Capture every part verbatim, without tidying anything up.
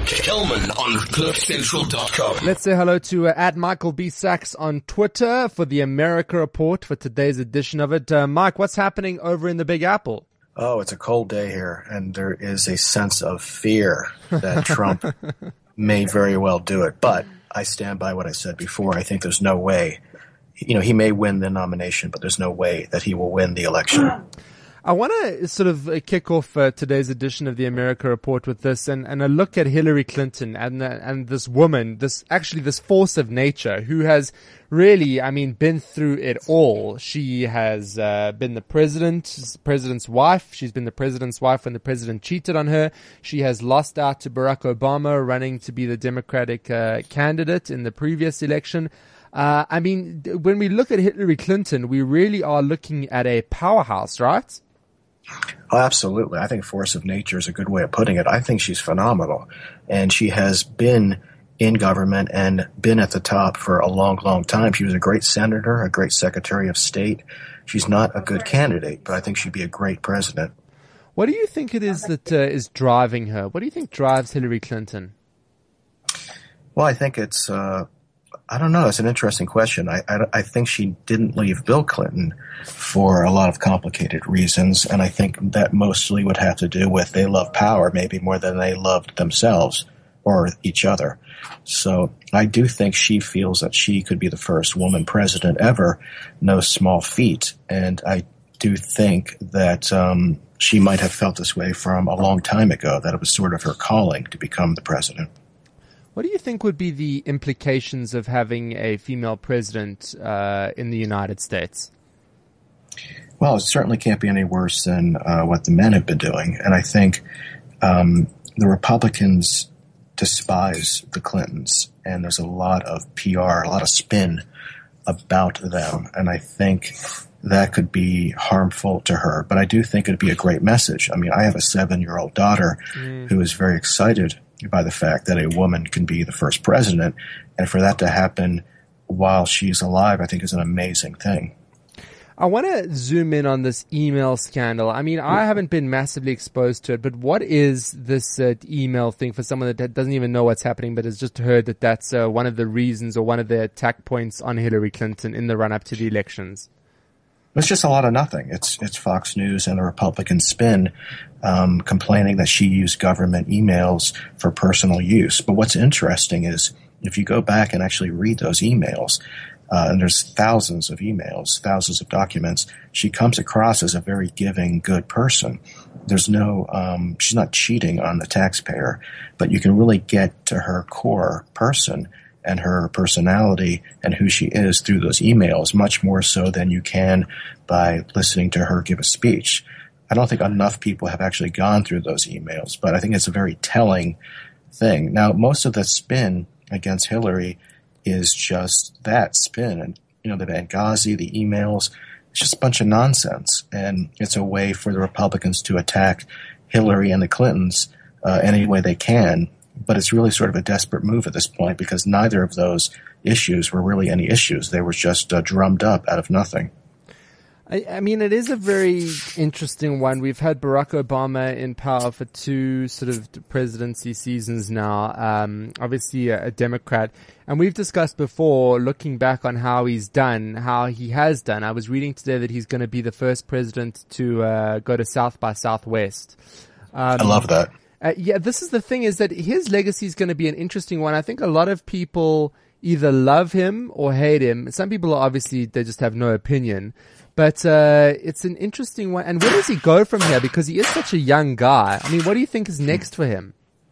Kelman on cliff central dot com. Let's say hello to uh, at Michael B. Sachs on Twitter for the America Report for today's edition of it. Uh, Mike, what's happening over in the Big Apple? Oh, it's a cold day here, and there is a sense of fear that Trump may very well do it. But I stand by what I said before. I think there's no way, you know, he may win the nomination, but there's no way that he will win the election. I want to sort of kick off uh, today's edition of the America Report with this and, and a look at Hillary Clinton and uh, and this woman, this actually this force of nature who has really, I mean, been through it all. She has uh, been the president, president's wife. She's been the president's wife when the president cheated on her. She has lost out to Barack Obama, running to be the Democratic uh, candidate in the previous election. Uh, I mean, when we look at Hillary Clinton, we really are looking at a powerhouse, right? Oh, absolutely. I think force of nature is a good way of putting it. I think she's phenomenal. And she has been in government and been at the top for a long, long time. She was a great senator, a great secretary of state. She's not a good candidate, but I think she'd be a great president. What do you think it is that uh, is driving her? What do you think drives Hillary Clinton? Well, I think it's, uh, I don't know. It's an interesting question. I, I, I think she didn't leave Bill Clinton for a lot of complicated reasons, and I think that mostly would have to do with they love power maybe more than they loved themselves or each other. So I do think she feels that she could be the first woman president ever, no small feat, and I do think that um, she might have felt this way from a long time ago, that it was sort of her calling to become the president. What do you think would be the implications of having a female president uh, in the United States? Well, it certainly can't be any worse than uh, what the men have been doing. And I think um, the Republicans despise the Clintons, and there's a lot of P R, a lot of spin about them. And I think that could be harmful to her. But I do think it'd be a great message. I mean, I have a seven-year-old daughter mm. who is very excited by the fact that a woman can be the first president, and for that to happen while she's alive, I think is an amazing thing. I want to zoom in on this email scandal. I mean, I haven't been massively exposed to it, but what is this uh, email thing for someone that doesn't even know what's happening, but has just heard that that's uh, one of the reasons or one of the attack points on Hillary Clinton in the run-up to the elections? It's just a lot of nothing. It's it's Fox News and the Republican spin um, complaining that she used government emails for personal use. But what's interesting is if you go back and actually read those emails, uh, and there's thousands of emails, thousands of documents, she comes across as a very giving, good person. There's no, um, she's not cheating on the taxpayer, but you can really get to her core person and her personality and who she is through those emails, much more so than you can by listening to her give a speech. I don't think enough people have actually gone through those emails, but I think it's a very telling thing. Now, most of the spin against Hillary is just that spin. And, you know, the Benghazi, the emails, it's just a bunch of nonsense. And it's a way for the Republicans to attack Hillary and the Clintons uh, any way they can. But it's really sort of a desperate move at this point because neither of those issues were really any issues. They were just uh, drummed up out of nothing. I, I mean, it is a very interesting one. We've had Barack Obama in power for two sort of presidency seasons now, um, obviously a, a Democrat. And we've discussed before, looking back on how he's done, how he has done. I was reading today that he's going to be the first president to uh, go to South by Southwest. Um, I love that. Uh, yeah, this is the thing, is that his legacy is going to be an interesting one. I think a lot of people either love him or hate him. Some people are obviously, they just have no opinion. But uh, it's an interesting one. And where does he go from here? Because he is such a young guy. I mean, what do you think is next for him?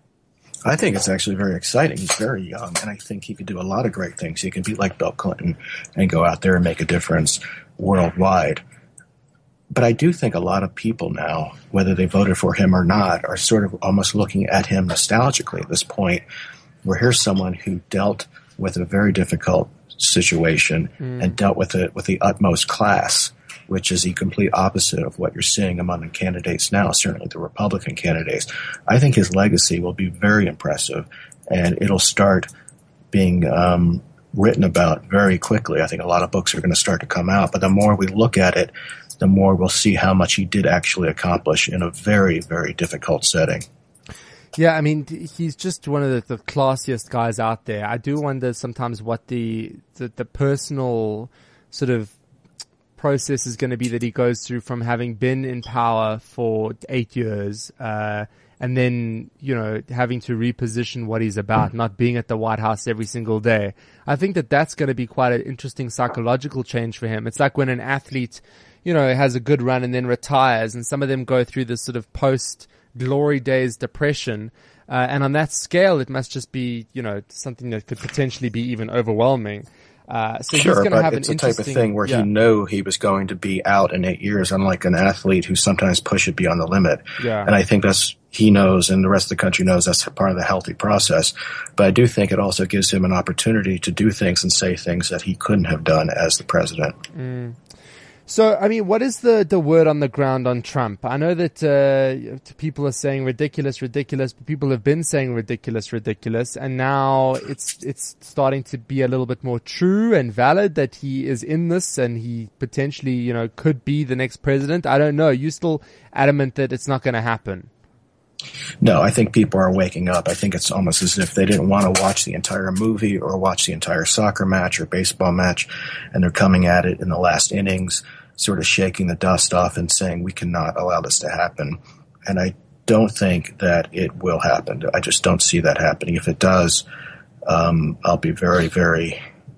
I think it's actually very exciting. He's very young, and I think he could do a lot of great things. He can be like Bill Clinton and go out there and make a difference worldwide. But I do think a lot of people now, whether they voted for him or not, are sort of almost looking at him nostalgically at this point, where here's someone who dealt with a very difficult situation mm. and dealt with it with the utmost class, which is the complete opposite of what you're seeing among the candidates now, certainly the Republican candidates. I think his legacy will be very impressive, and it'll start being um, written about very quickly. I think a lot of books are going to start to come out, but the more we look at it, the more we'll see how much he did actually accomplish in a very, very difficult setting. Yeah, I mean, he's just one of the, the classiest guys out there. I do wonder sometimes what the the, the personal sort of process is going to be that he goes through from having been in power for eight years, uh, and then, you know, having to reposition what he's about, not being at the White House every single day. I think that that's going to be quite an interesting psychological change for him. It's like when an athlete, you know, has a good run and then retires, and some of them go through this sort of post glory days depression. Uh, and on that scale, it must just be, you know, something that could potentially be even overwhelming. Uh, so sure, he's going to have it's an the type of thing where yeah. he knew he was going to be out in eight years, unlike an athlete who sometimes push it beyond the limit. Yeah. And I think that's, he knows and the rest of the country knows that's part of the healthy process. But I do think it also gives him an opportunity to do things and say things that he couldn't have done as the president. Mm. So, I mean, what is the, the word on the ground on Trump? I know that uh, people are saying ridiculous, ridiculous, but people have been saying ridiculous, ridiculous, and now it's it's starting to be a little bit more true and valid that he is in this and he potentially, you know, could be the next president. I don't know. You're still adamant that it's not going to happen. No, I think people are waking up. I think it's almost as if they didn't want to watch the entire movie or watch the entire soccer match or baseball match, and they're coming at it in the last innings, sort of shaking the dust off and saying, we cannot allow this to happen. And I don't think that it will happen. I just don't see that happening. If it does, um, I'll be very, very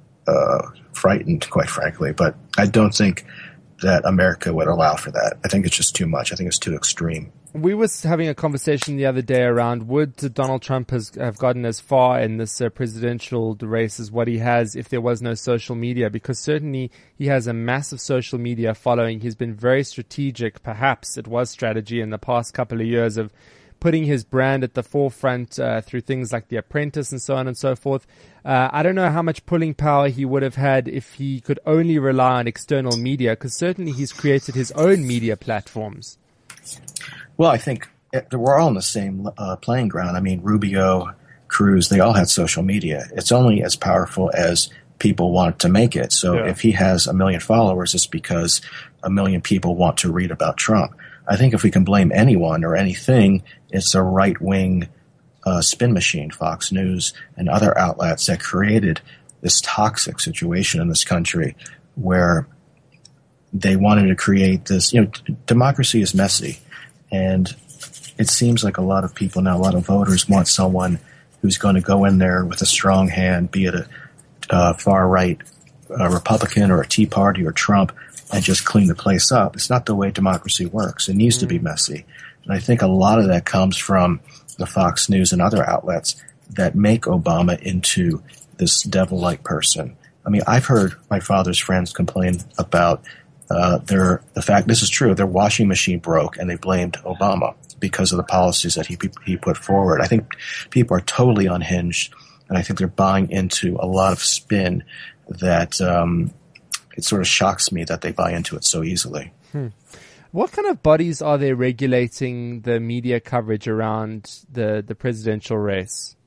uh, frightened, quite frankly. But I don't think that America would allow for that. I think it's just too much. I think it's too extreme. We were having a conversation the other day around would Donald Trump has have gotten as far in this uh, presidential race as what he has if there was no social media, because certainly he has a massive social media following. He's been very strategic, perhaps it was strategy in the past couple of years, of putting his brand at the forefront uh, through things like The Apprentice and so on and so forth. Uh, I don't know how much pulling power he would have had if he could only rely on external media, because certainly he's created his own media platforms. Well, I think we're all on the same uh, playing ground. I mean, Rubio, Cruz, they all had social media. It's only as powerful as people want to make it. So yeah. If he has a million followers, it's because a million people want to read about Trump. I think if we can blame anyone or anything, it's a right-wing uh, spin machine, Fox News and other outlets that created this toxic situation in this country where they wanted to create this, you know, d- democracy is messy. And it seems like a lot of people now, a lot of voters want someone who's going to go in there with a strong hand, be it a uh, far-right uh, Republican or a Tea Party or Trump, and just clean the place up. It's not the way democracy works. It needs mm. to be messy. And I think a lot of that comes from the Fox News and other outlets that make Obama into this devil-like person. I mean, I've heard my father's friends complain about Uh, their, the fact, this is true, their washing machine broke and they blamed Obama because of the policies that he he put forward. I think people are totally unhinged, and I think they're buying into a lot of spin that um, it sort of shocks me that they buy into it so easily. Hmm. What kind of bodies are there regulating the media coverage around the, the presidential race?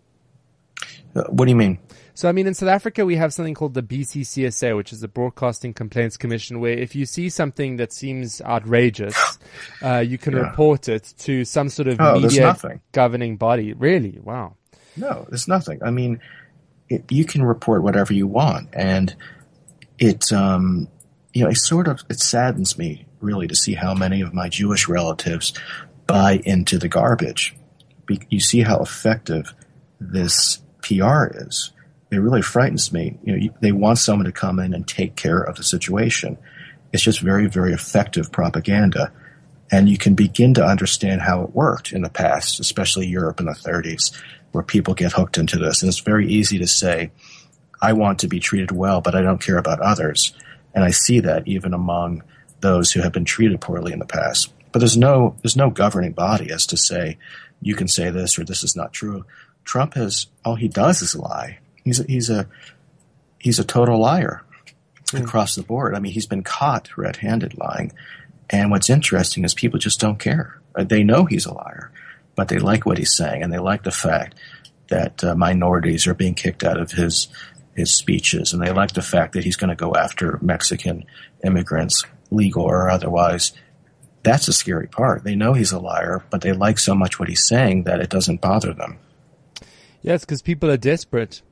Uh, what do you mean? So, I mean, in South Africa, we have something called the B C C S A, which is the Broadcasting Complaints Commission, where if you see something that seems outrageous, uh, you can yeah. report it to some sort of oh, media governing body. Really? Wow. No, there's nothing. I mean, it, you can report whatever you want. And it, um, you know, it sort of, it saddens me really to see how many of my Jewish relatives buy into the garbage. Be- you see how effective this P R is. It really frightens me. You know, they want someone to come in and take care of the situation. It's just very, very effective propaganda. And you can begin to understand how it worked in the past, especially Europe in the thirties, where people get hooked into this. And it's very easy to say, I want to be treated well, but I don't care about others. And I see that even among those who have been treated poorly in the past. But there's no, there's no governing body as to say, you can say this or this is not true. Trump has, all he does is lie. He's a, he's a he's a total liar mm. across the board. I mean, he's been caught red-handed lying. And what's interesting is people just don't care. They know he's a liar, but they like what he's saying, and they like the fact that uh, minorities are being kicked out of his his speeches, and they like the fact that he's going to go after Mexican immigrants, legal or otherwise, That's the scary part. They know he's a liar, but they like so much what he's saying that it doesn't bother them. Yeah, it's because people are desperate.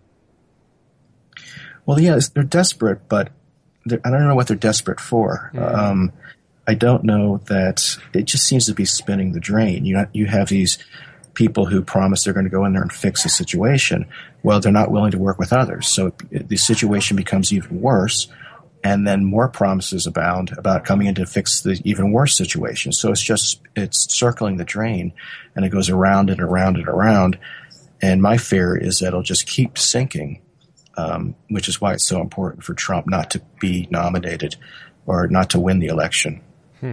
Well, yes, they're desperate, but they're, I don't know what they're desperate for. Mm. Um, I don't know that it just seems to be spinning the drain. You you have these people who promise they're going to go in there and fix the situation. Well, they're not willing to work with others. So the situation becomes even worse. And then more promises abound about coming in to fix the even worse situation. So it's just, it's circling the drain, and it goes around and around and around. And my fear is that it'll just keep sinking, um, which is why it's so important for Trump not to be nominated or not to win the election. Hmm.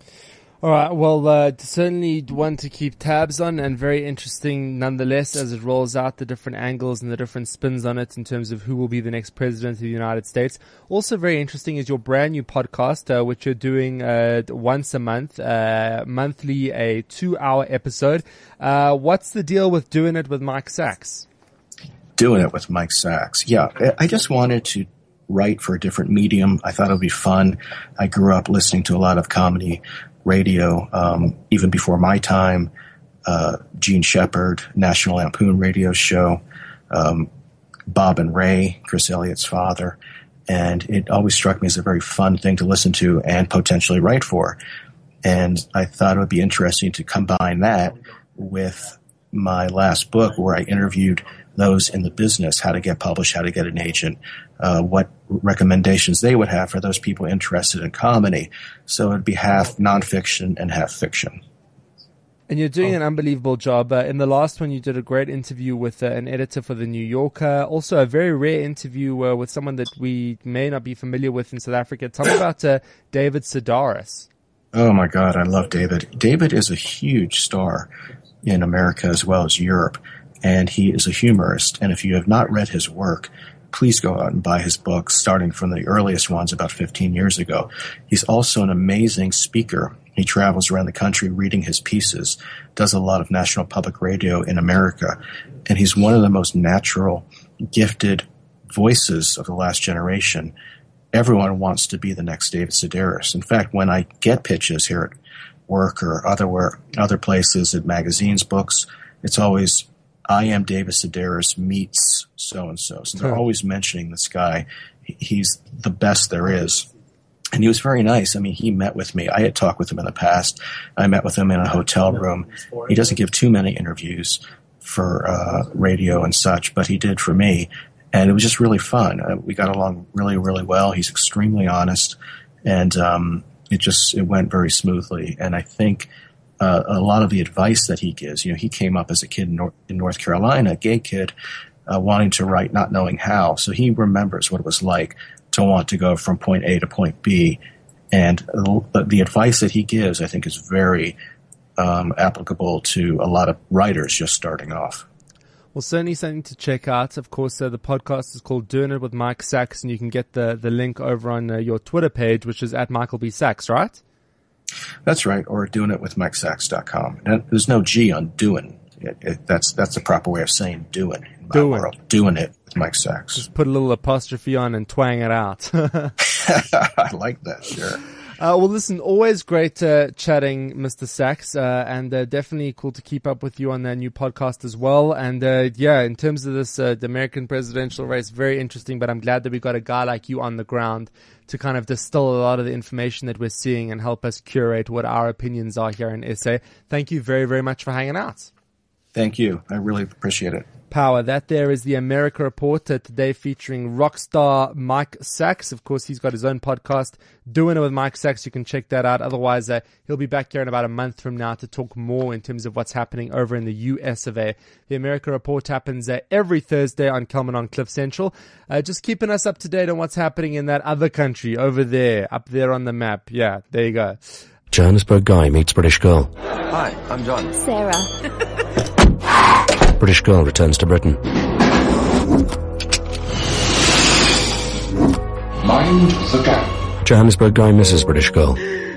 All right. Well, uh, certainly one to keep tabs on, and very interesting nonetheless as it rolls out the different angles and the different spins on it in terms of who will be the next president of the United States. Also very interesting is your brand new podcast, uh, which you're doing uh, once a month, uh, monthly, a two-hour episode. Uh, what's the deal with doing it with Mike Sachs? Doing it with Mike Sachs. Yeah, I just wanted to write for a different medium. I thought it would be fun. I grew up listening to a lot of comedy radio, um, even before my time, uh, Gene Shepard, National Lampoon radio show, um, Bob and Ray, Chris Elliott's father. And it always struck me as a very fun thing to listen to and potentially write for. And I thought it would be interesting to combine that with my last book, where I interviewed those in the business, how to get published, how to get an agent, uh, what recommendations they would have for those people interested in comedy. So it'd be half nonfiction and half fiction. And you're doing an unbelievable job. Uh, in the last one, you did a great interview with uh, an editor for The New Yorker. Also, a very rare interview uh, with someone that we may not be familiar with in South Africa. Tell me about uh, David Sedaris. Oh, my God. I love David. David is a huge star in America as well as Europe. And he is a humorist. And if you have not read his work, please go out and buy his books, starting from the earliest ones about fifteen years ago. He's also an amazing speaker. He travels around the country reading his pieces, does a lot of national public radio in America. And he's one of the most natural, gifted voices of the last generation. Everyone wants to be the next David Sedaris. In fact, when I get pitches here at work or other, where, other places, at magazines, books, it's always, I am David Sedaris meets so-and-so. So they're always mentioning this guy. He's the best there is. And he was very nice. I mean, he met with me. I had talked with him in the past. I met with him in a hotel room. He doesn't give too many interviews for uh, radio and such, but he did for me. And it was just really fun. Uh, we got along really, really well. He's extremely honest. And um, it just it went very smoothly. And I think uh, a lot of the advice that he gives, you know, he came up as a kid in, Nor- in North Carolina, a gay kid, uh, wanting to write, not knowing how. So he remembers what it was like to want to go from point A to point B. And the, the advice that he gives, I think, is very um, applicable to a lot of writers just starting off. Well, certainly something to check out. Of course, uh, the podcast is called Doing It with Mike Sachs, and you can get the, the link over on uh, your Twitter page, which is at Michael B. Sachs, right? That's right, or doing it with mike sachs dot com. There's no G on doing. It, it, that's that's the proper way of saying doing in my doing. world. Doing it with Mike Sachs. Just put a little apostrophe on and twang it out. I like that, sure. Uh, well, listen, always great uh, chatting, Mister Sachs, uh, and uh, definitely cool to keep up with you on that new podcast as well. And uh, yeah, in terms of this, uh, the American presidential race, very interesting, but I'm glad that we got a guy like you on the ground to kind of distill a lot of the information that we're seeing and help us curate what our opinions are here in S A. Thank you very, very much for hanging out. Thank you. I really appreciate it. Power. That there is the America Report, uh, today featuring rock star Mike Sachs. Of course, he's got his own podcast, Doing It with Mike Sachs. You can check that out. Otherwise, uh, he'll be back here in about a month from now to talk more in terms of what's happening over in the U S of A. The America Report happens uh, every Thursday on Kelman on Cliff Central. Uh, just keeping us up to date on what's happening in that other country over there, up there on the map. Yeah, there you go. Johannesburg guy meets British girl. Hi, I'm John. Sarah. British girl returns to Britain. Mind the gap. Johannesburg guy misses British girl.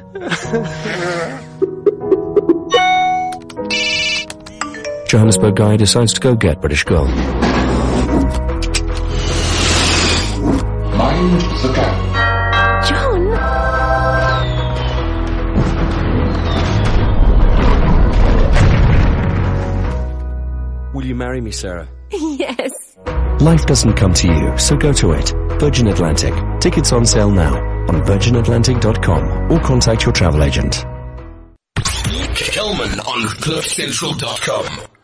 Johannesburg guy decides to go get British girl. Mind the gap. John? marry me, Sarah? Yes. Life doesn't come to you, so go to it. Virgin Atlantic. Tickets on sale now on virgin atlantic dot com or contact your travel agent. Kelman on cliff central dot com.